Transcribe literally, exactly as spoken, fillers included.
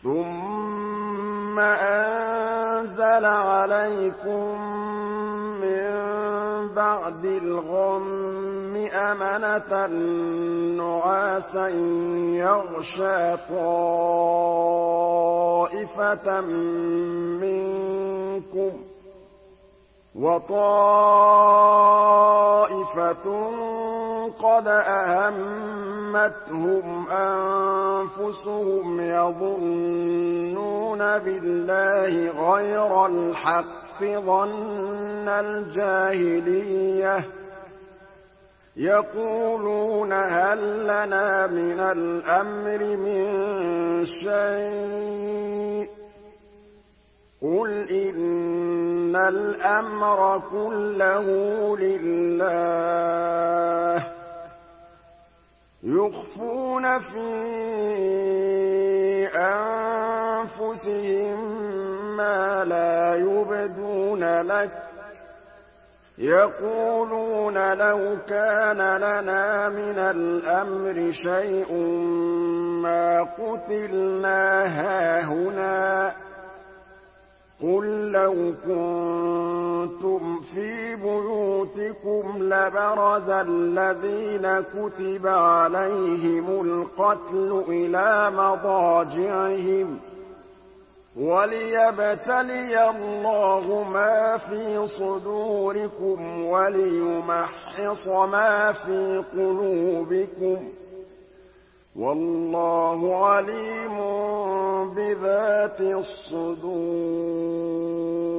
ثُمَّ أَنزَلَ عَلَيْكُم مِّن بَعْدِ الْغَمِّ أَمَنَةً نُّعَاسًا يَغْشَىٰ طَائِفَةً مِّنكُمْ ۖ وَطَائِفَةٌ قَدْ أَهَمَّتْهُمْ أَنفُسُهُمْ يَظُنُّونَ بِاللَّهِ غَيْرَ الْحَقِّ ظَنَّ الْجَاهِلِيَّةِ يَقُولُونَ هَل لَّنَا مِنَ الْأَمْرِ مِن شَيْءٍ ۗ قُلْ إِنَّ الْأَمْرَ كُلَّهُ لِلَّهِ يُخْفُونَ فِي أَنفُسِهِم مَّا لَا يُبْدُونَ لَكَ يَقُولُونَ لَوْ كَانَ لَنَا مِنَ الْأَمْرِ شَيْءٌ مَّا قُتِلْنَا هَاهُنَا قُل لَّوْ كُنتُمْ فِي بُيُوتِكُمْ لَبَرَزَ الَّذِينَ كُتِبَ عَلَيْهِمُ الْقَتْلُ إِلَىٰ مَضَاجِعِهِمْ وَلِيَبْتَلِيَ اللَّهُ مَا فِي صُدُورِكُمْ وَلِيُمَحِّصَ مَا فِي قُلُوبِكُمْ ۗ وَاللَّهُ عَلِيمٌ بِذَاتِ الصُّدُورِ